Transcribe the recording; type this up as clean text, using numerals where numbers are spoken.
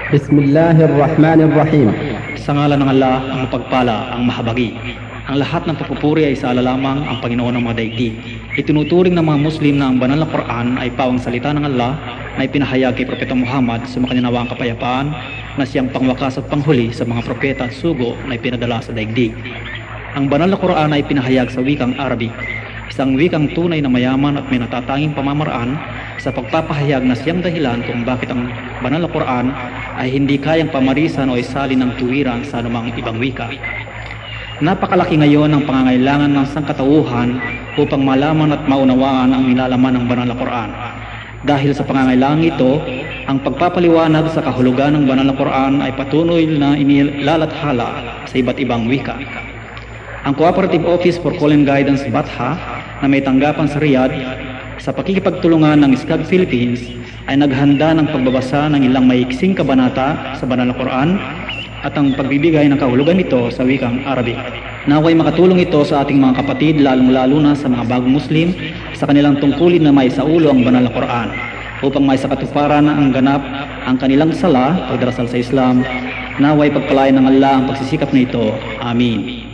Bismillahirrahmanirrahim. Sa ngalan ng Allah, ang mapagpala, ang mahabagi. Ang lahat ng papupuri ay sa Allah lamang, ang Panginoon ng mga daigdig. Itinuturing ng mga Muslim na ang banal na Quran ay pawang salita ng Allah na ipinahayag kay Propeta Muhammad sa makaninawa ang kapayapaan na siyang pangwakas at panghuli sa mga propeta at sugo na ipinadala sa daigdig. Ang banal na Quran ay pinahayag sa wikang Arabic, isang wikang tunay na mayaman at may natatanging pamamaraan sa pagpapahayag na siyang dahilan kung bakit ang banal na Quran ay hindi kayang pamarisan o isalin ng tuwiran sa anumang ibang wika. Napakalaki ngayon ang pangangailangan ng sangkatauhan upang malaman at maunawaan ang nilalaman ng banal na Quran. Dahil sa pangangailangan ito, ang pagpapaliwanag sa kahulugan ng banal na Quran ay patuloy na inilalathala sa iba't ibang wika. Ang Cooperative Office for Call and Guidance Batha na may tanggapan sa Riyadh sa pakikipagtulungan ng SCAG Philippines ay naghanda ng pagbabasa ng ilang maiksing kabanata sa banal na Quran at ang pagbibigay ng kahulugan nito sa wikang Arabic. Naway makatulong ito sa ating mga kapatid, lalong-lalo na sa mga bagong Muslim, sa kanilang tungkulin na may saulo ang banal na Quran, upang may sakatuparan na ang ganap ang kanilang sala, pagdarasal sa Islam. Naway pagpalain ng Allah ang pagsisikap na ito. Amin.